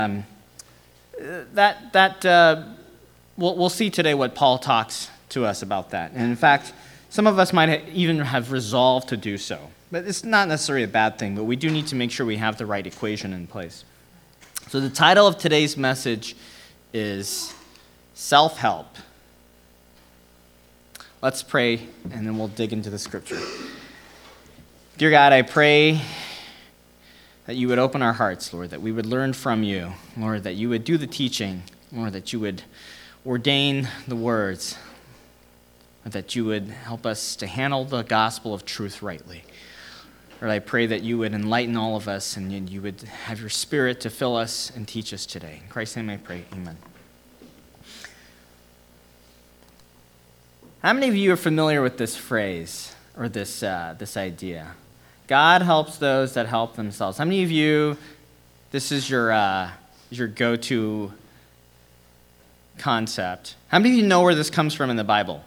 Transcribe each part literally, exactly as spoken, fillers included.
Um, that that uh, we'll, we'll see today what Paul talks to us about that. And in fact, some of us might ha- even have resolved to do so. But it's not necessarily a bad thing, but we do need to make sure we have the right equation in place. So the title of today's message is Self-Help. Let's pray, and then we'll dig into the scripture. Dear God, I pray that you would open our hearts, Lord, that we would learn from you, Lord, that you would do the teaching, Lord, that you would ordain the words, that you would help us to handle the gospel of truth rightly. Lord, I pray that you would enlighten all of us and you would have your Spirit to fill us and teach us today. In Christ's name I pray, amen. How many of you are familiar with this phrase or this uh, this idea? God helps those that help themselves. How many of you, this is your uh, your go-to concept? How many of you know where this comes from in the Bible?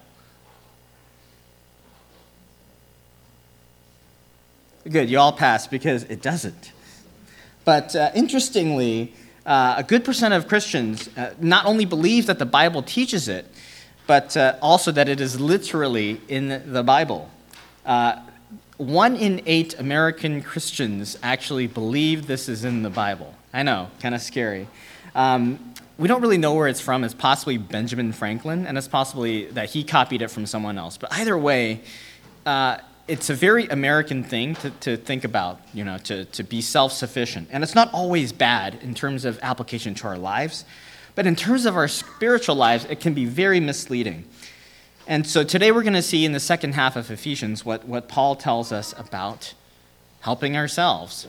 Good, you all passed because it doesn't. But uh, interestingly, uh, a good percent of Christians uh, not only believe that the Bible teaches it, but uh, also that it is literally in the Bible. Uh, one in eight American Christians actually believe this is in the Bible. I know, kind of scary. Um, we don't really know where it's from. It's possibly Benjamin Franklin, and it's possibly that he copied it from someone else. But either way, uh, it's a very American thing to, to think about, you know, to, to be self-sufficient. And it's not always bad in terms of application to our lives, but in terms of our spiritual lives, it can be very misleading. And so today we're going to see in the second half of Ephesians what, what Paul tells us about helping ourselves.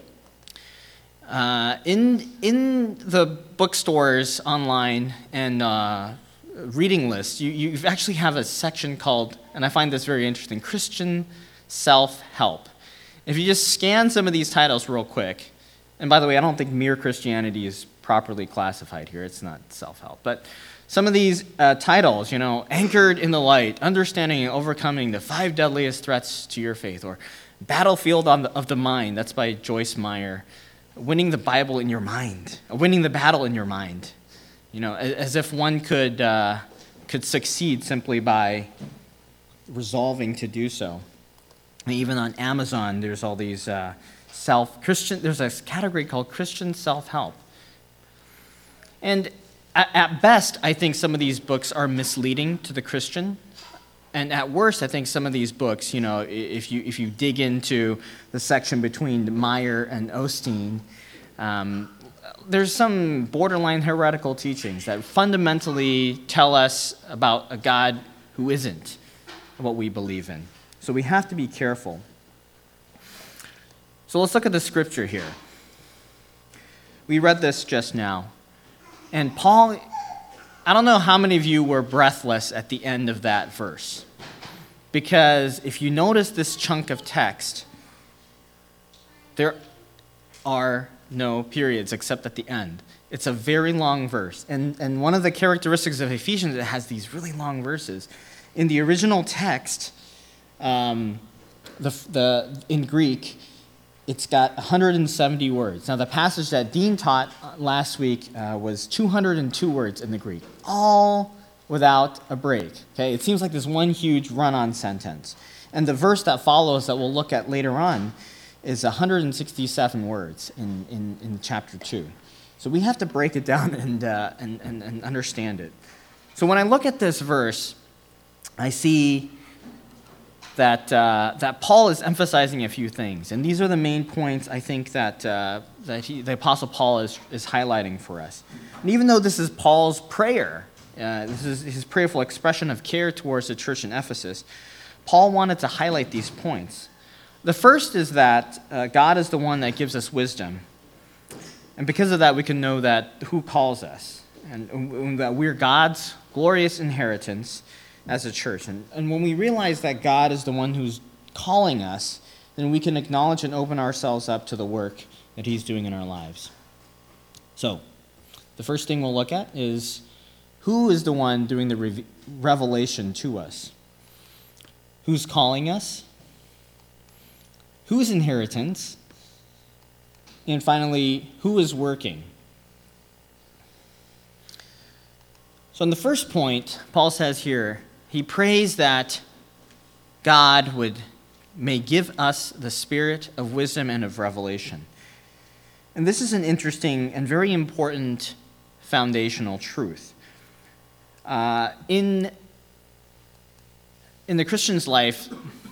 Uh, in, in the bookstores online and uh, reading lists, you, you actually have a section called, and I find this very interesting, Christian Self-Help. If you just scan some of these titles real quick, and by the way, I don't think Mere Christianity is properly classified here. It's not self-help. But some of these uh, titles, you know, Anchored in the Light, Understanding and Overcoming the Five Deadliest Threats to Your Faith, or Battlefield on the, of the Mind, that's by Joyce Meyer, Winning the Bible in Your Mind, Winning the Battle in Your Mind, you know, as if one could uh, could succeed simply by resolving to do so. And even on Amazon, there's all these uh, self Christian. There's a category called Christian Self-Help. And at, at best, I think some of these books are misleading to the Christian. And at worst, I think some of these books, you know, if you if you dig into the section between Meyer and Osteen, um, there's some borderline heretical teachings that fundamentally tell us about a God who isn't what we believe in. So we have to be careful. So let's look at the scripture here. We read this just now. And Paul, I don't know how many of you were breathless at the end of that verse. Because if you notice this chunk of text, there are no periods except at the end. It's a very long verse. And, and one of the characteristics of Ephesians, it has these really long verses. In the original text, um, the, the in Greek, it's got one hundred seventy words. Now, the passage that Dean taught last week uh, was two hundred two words in the Greek, all without a break. Okay, it seems like this one huge run-on sentence. And the verse that follows that we'll look at later on is one hundred sixty-seven words in, in, in chapter two. So we have to break it down and, uh, and, and, and understand it. So when I look at this verse, I see that uh, that Paul is emphasizing a few things. And these are the main points I think that, uh, that he, the Apostle Paul is, is highlighting for us. And even though this is Paul's prayer, uh, this is his prayerful expression of care towards the church in Ephesus, Paul wanted to highlight these points. The first is that uh, God is the one that gives us wisdom. And because of that, we can know that who calls us, and, and that we're God's glorious inheritance as a church. And, and when we realize that God is the one who's calling us, then we can acknowledge and open ourselves up to the work that he's doing in our lives. So, the first thing we'll look at is who is the one doing the re- revelation to us? Who's calling us? Whose inheritance? And finally, who is working? So in the first point, Paul says here, he prays that God would may give us the spirit of wisdom and of revelation. And this is an interesting and very important foundational truth. Uh, in, in the Christian's life,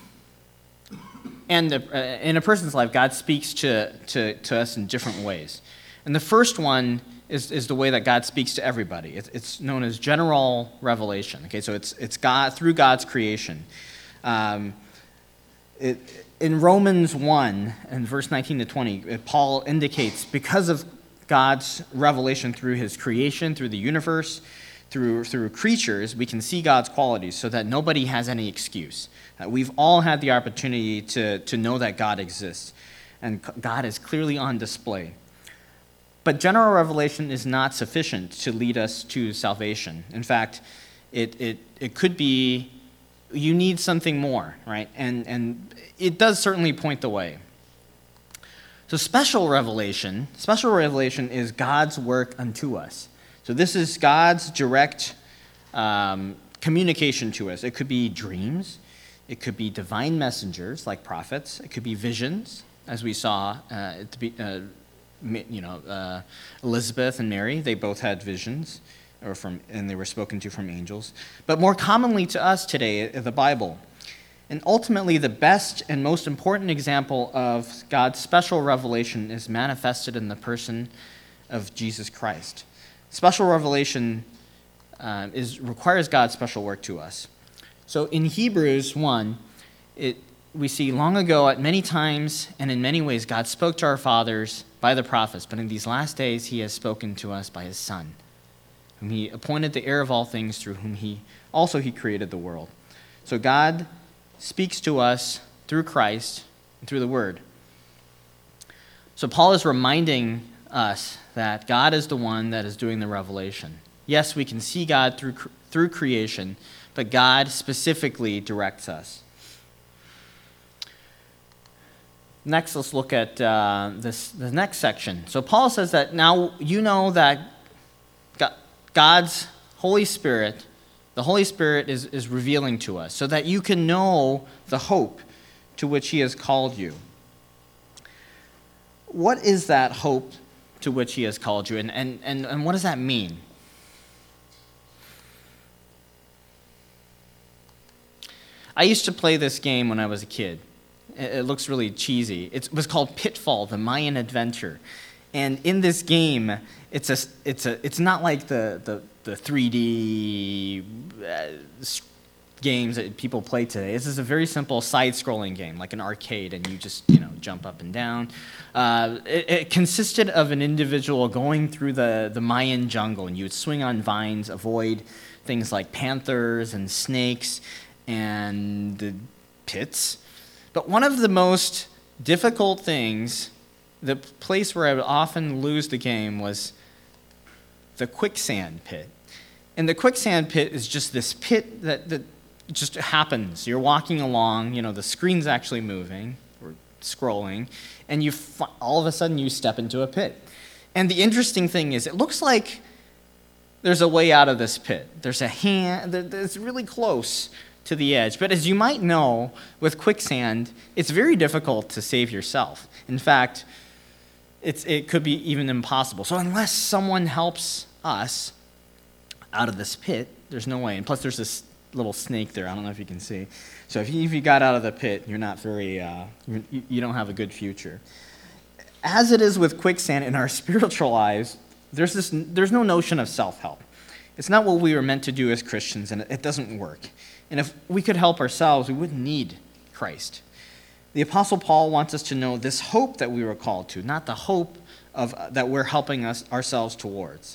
and the, uh, in a person's life, God speaks to, to, to us in different ways. And the first one is, is the way that God speaks to everybody. It's, it's known as general revelation. Okay, so it's, it's God through God's creation. Um, it, in Romans one, and verse nineteen to twenty, Paul indicates because of God's revelation through his creation, through the universe, through, through creatures, we can see God's qualities so that nobody has any excuse. Uh, we've all had the opportunity to, to know that God exists, and God is clearly on display. But general revelation is not sufficient to lead us to salvation. In fact, it, it, it could be, you need something more, right? And, and it does certainly point the way. So special revelation, special revelation is God's work unto us. So this is God's direct um, communication to us. It could be dreams. It could be divine messengers like prophets. It could be visions, as we saw uh, at the, uh, you know, uh, Elizabeth and Mary. They both had visions, or from, and they were spoken to from angels. But more commonly to us today, the Bible. And ultimately, the best and most important example of God's special revelation is manifested in the person of Jesus Christ. Special revelation uh, is requires God's special work to us. So in Hebrews one, it, we see long ago at many times and in many ways God spoke to our fathers by the prophets, but in these last days he has spoken to us by his Son, whom he appointed the heir of all things, through whom he also he created the world. So God speaks to us through Christ and through the Word. So Paul is reminding us that God is the one that is doing the revelation. Yes, we can see God through through creation, but God specifically directs us. Next, let's look at uh, this the next section. So Paul says that now you know that God's Holy Spirit, the Holy Spirit is, is revealing to us so that you can know the hope to which he has called you. What is that hope to which he has called you, and, and, and, and what does that mean? I used to play this game when I was a kid. It looks really cheesy. It was called Pitfall: The Mayan Adventure. And in this game, it's a, it's a, it's not like the the, the three D uh, games that people play today. This is a very simple side-scrolling game, like an arcade, and you just you know jump up and down. Uh, it, it consisted of an individual going through the the Mayan jungle, and you would swing on vines, avoid things like panthers and snakes and the pits. But one of the most difficult things, the place where I would often lose the game, was the quicksand pit. And the quicksand pit is just this pit that, that just happens. You're walking along, you know, the screen's actually moving or scrolling, and you all of a sudden you step into a pit. And the interesting thing is, it looks like there's a way out of this pit. There's a hand that's really close to the edge. But as you might know, with quicksand, it's very difficult to save yourself. In fact, it's, it could be even impossible. So unless someone helps us out of this pit, there's no way. And plus, there's this little snake there. I don't know if you can see. So if you, if you got out of the pit, you're not very, uh, you, you don't have a good future. As it is with quicksand in our spiritual lives, there's this, there's no notion of self-help. It's not what we were meant to do as Christians, and it, it doesn't work. And if we could help ourselves, we wouldn't need Christ. The Apostle Paul wants us to know this hope that we were called to, not the hope of uh, that we're helping us ourselves towards.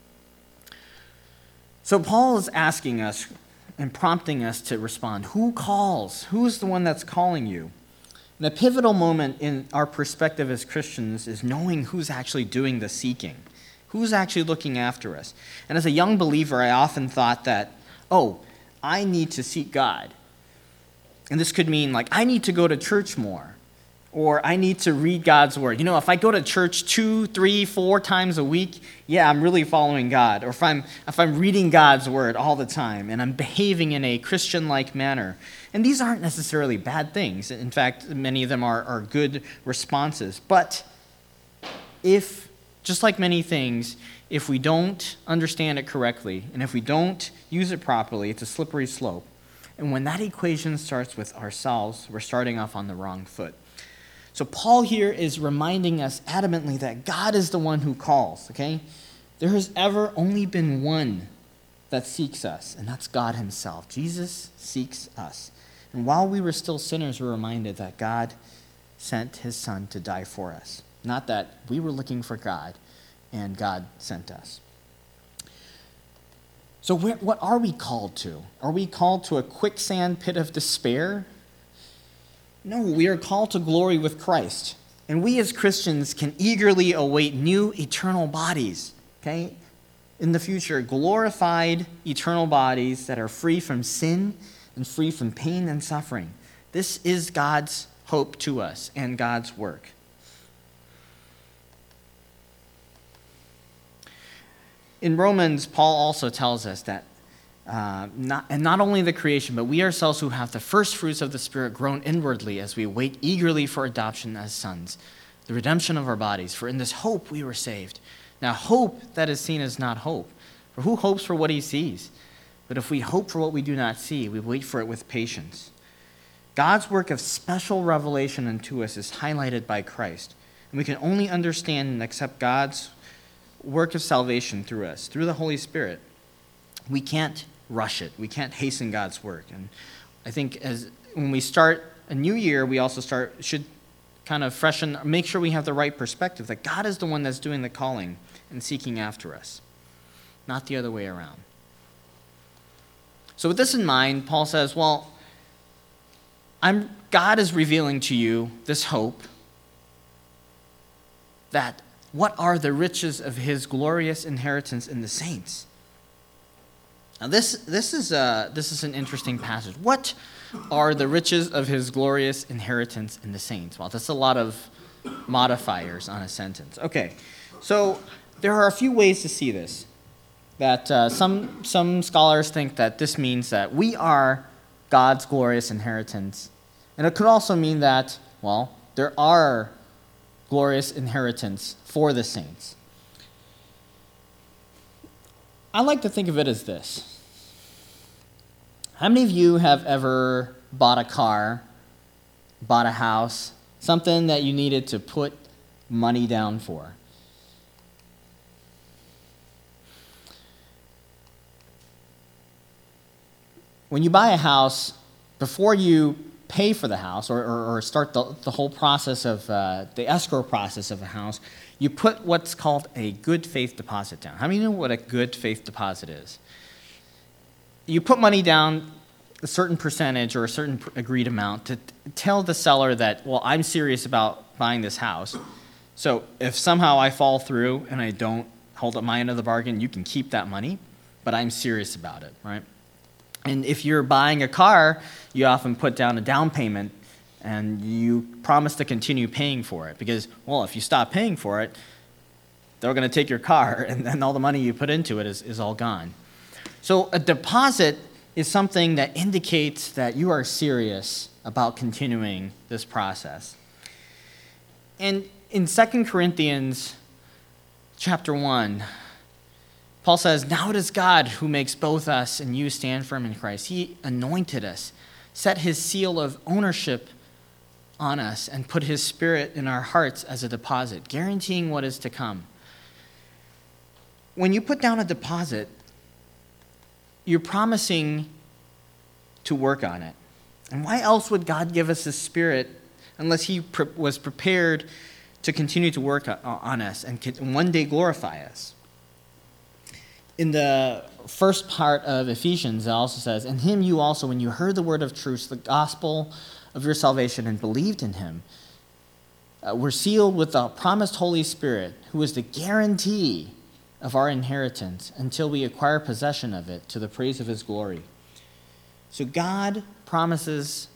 So Paul is asking us and prompting us to respond. Who calls? Who is the one that's calling you? And a pivotal moment in our perspective as Christians is knowing who's actually doing the seeking. Who's actually looking after us? And as a young believer, I often thought that, oh, I need to seek God. And this could mean, like, I need to go to church more. Or I need to read God's word. You know, if I go to church two, three, four times a week, yeah, I'm really following God. Or if I'm if I'm reading God's word all the time and I'm behaving in a Christian-like manner. And these aren't necessarily bad things. In fact, many of them are, are good responses. But if, just like many things, if we don't understand it correctly, and if we don't use it properly, it's a slippery slope. And when that equation starts with ourselves, we're starting off on the wrong foot. So Paul here is reminding us adamantly that God is the one who calls, okay? There has ever only been one that seeks us, and that's God himself. Jesus seeks us. And while we were still sinners, we're reminded that God sent his son to die for us. Not that we were looking for God, and God sent us. So where, what are we called to? Are we called to a quicksand pit of despair? No, we are called to glory with Christ. And we as Christians can eagerly await new eternal bodies, okay? In the future, glorified eternal bodies that are free from sin and free from pain and suffering. This is God's hope to us and God's work. In Romans, Paul also tells us that Uh, not, and not only the creation, but we ourselves who have the first fruits of the Spirit groan inwardly as we wait eagerly for adoption as sons, the redemption of our bodies. For in this hope we were saved. Now hope that is seen is not hope. For who hopes for what he sees? But if we hope for what we do not see, we wait for it with patience. God's work of special revelation unto us is highlighted by Christ. And we can only understand and accept God's work of salvation through us, through the Holy Spirit. We can't rush it. We can't hasten God's work. And I think as when we start a new year, we also start should kind of freshen, make sure we have the right perspective, that God is the one that's doing the calling and seeking after us, not the other way around. So with this in mind, Paul says, well, I'm God is revealing to you this hope that what are the riches of his glorious inheritance in the saints? Now this this is uh this is an interesting passage. What are the riches of his glorious inheritance in the saints? Well, that's a lot of modifiers on a sentence. Okay, so there are a few ways to see this. That uh, some some scholars think that this means that we are God's glorious inheritance, and it could also mean that, well, there are glorious inheritance for the saints. I like to think of it as this. How many of you have ever bought a car, bought a house, something that you needed to put money down for? When you buy a house, before you pay for the house or, or, or start the, the whole process of uh, the escrow process of a house, you put what's called a good faith deposit down. How many know what a good faith deposit is? You put money down, a certain percentage or a certain agreed amount, to tell the seller that, well, I'm serious about buying this house. So if somehow I fall through and I don't hold up my end of the bargain, you can keep that money, but I'm serious about it, right? And if you're buying a car, you often put down a down payment and you promise to continue paying for it because, well, if you stop paying for it, they're going to take your car and then all the money you put into it is, is all gone. So a deposit is something that indicates that you are serious about continuing this process. And in Second Corinthians chapter one, Paul says, now it is God who makes both us and you stand firm in Christ. He anointed us, set his seal of ownership on us, and put his Spirit in our hearts as a deposit, guaranteeing what is to come. When you put down a deposit, you're promising to work on it. And why else would God give us his Spirit unless he pre- was prepared to continue to work on us and one day glorify us? In the first part of Ephesians, it also says, in him you also, when you heard the word of truth, the gospel of your salvation, and believed in him, uh, were sealed with the promised Holy Spirit, who is the guarantee of our inheritance until we acquire possession of it to the praise of his glory. So God promises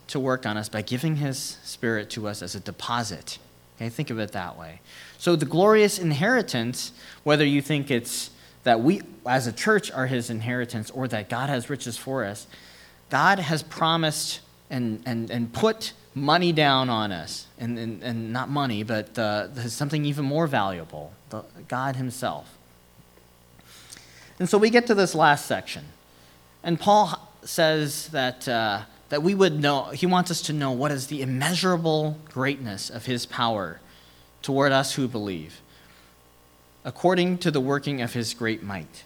to work on us by giving his Spirit to us as a deposit. Okay, think of it that way. So the glorious inheritance, whether you think it's that we as a church are his inheritance or that God has riches for us, God has promised and and, and put money down on us. And, and, and not money, but uh, something even more valuable, the, God himself. And so we get to this last section. And Paul says that uh, that we would know, he wants us to know what is the immeasurable greatness of his power toward us who believe, according to the working of his great might.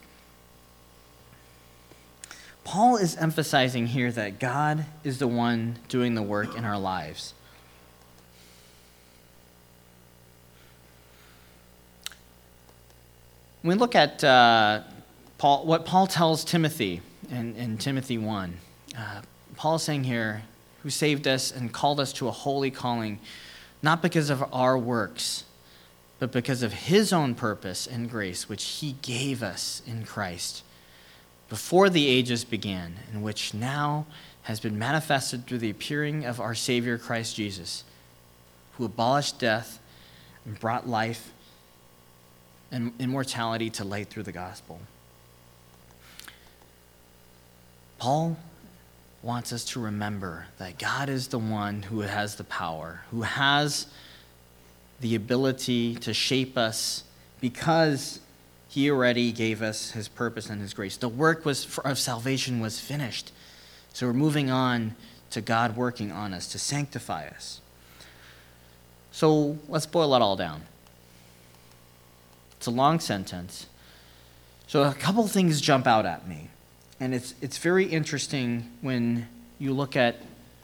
Paul is emphasizing here that God is the one doing the work in our lives. When we look at uh, Paul, what Paul tells Timothy in, in Timothy one, uh, Paul is saying here, who saved us and called us to a holy calling, not because of our works, but because of his own purpose and grace, which he gave us in Christ before the ages began, and which now has been manifested through the appearing of our Savior Christ Jesus, who abolished death and brought life and immortality to light through the gospel. Paul wants us to remember that God is the one who has the power, who has the ability to shape us because he already gave us his purpose and his grace. The work was of salvation was finished. So we're moving on to God working on us to sanctify us. So let's boil it all down. It's a long sentence. So a couple things jump out at me. And it's it's very interesting when you look at,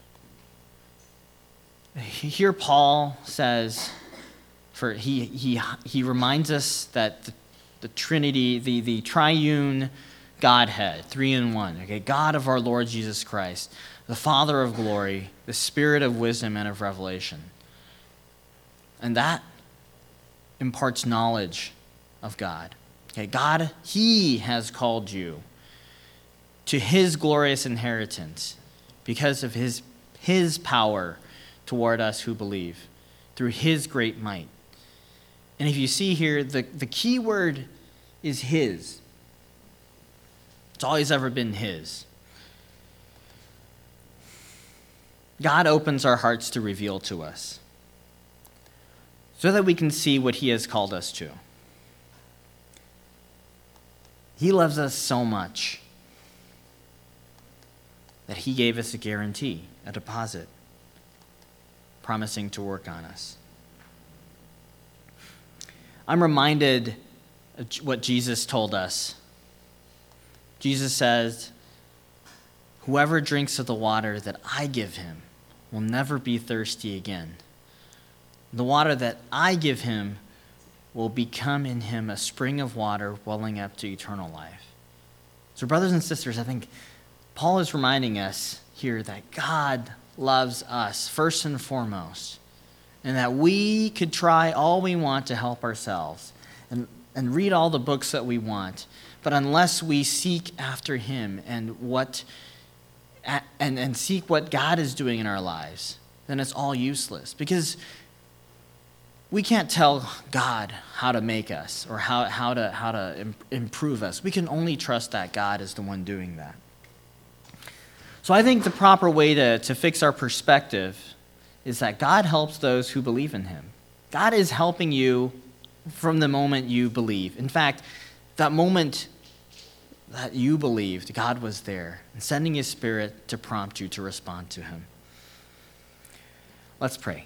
here Paul says, for he he he reminds us that the, the Trinity, the, the triune Godhead, three in one, okay, God of our Lord Jesus Christ, the Father of glory, the Spirit of wisdom and of revelation. And that imparts knowledge of God. Okay, God, he has called you to his glorious inheritance because of his, his power toward us who believe, through his great might. And if you see here, the, the key word is his. It's always ever been his. God opens our hearts to reveal to us so that we can see what he has called us to. He loves us so much that he gave us a guarantee, a deposit, promising to work on us. I'm reminded of what Jesus told us. Jesus says, whoever drinks of the water that I give him will never be thirsty again. The water that I give him will become in him a spring of water welling up to eternal life. So brothers and sisters, I think Paul is reminding us here that God loves us first and foremost, and that we could try all we want to help ourselves and, and read all the books that we want, but unless we seek after him and what and, and seek what God is doing in our lives, then it's all useless, because we can't tell God how to make us or how, how to how to improve us. We can only trust that God is the one doing that. So I think the proper way to, to fix our perspective is that God helps those who believe in him. God is helping you from the moment you believe. In fact, that moment that you believed, God was there and sending his Spirit to prompt you to respond to him. Let's pray.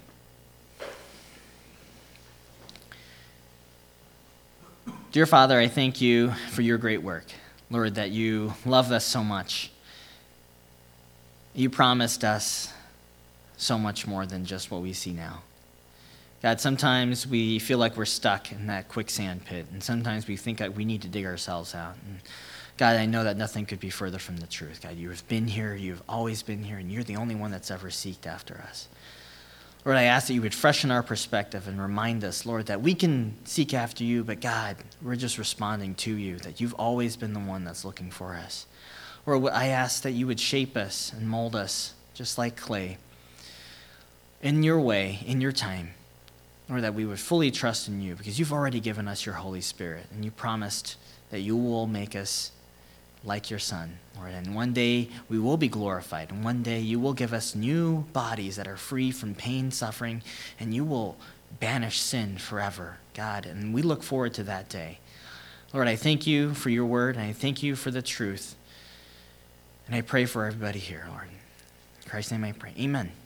Dear Father, I thank you for your great work. Lord, that you love us so much. You promised us so much more than just what we see now. God, sometimes we feel like we're stuck in that quicksand pit, and sometimes we think that we need to dig ourselves out. And God, I know that nothing could be further from the truth. God, you have been here, you've always been here, and you're the only one that's ever seeked after us. Lord, I ask that you would freshen our perspective and remind us, Lord, that we can seek after you, but God, we're just responding to you, that you've always been the one that's looking for us. Lord, I ask that you would shape us and mold us just like clay, in your way, in your time. Lord, that we would fully trust in you because you've already given us your Holy Spirit and you promised that you will make us like your Son, Lord. And one day we will be glorified, and one day you will give us new bodies that are free from pain, suffering, and you will banish sin forever, God. And we look forward to that day. Lord, I thank you for your word, and I thank you for the truth. And I pray for everybody here, Lord. In Christ's name I pray. Amen.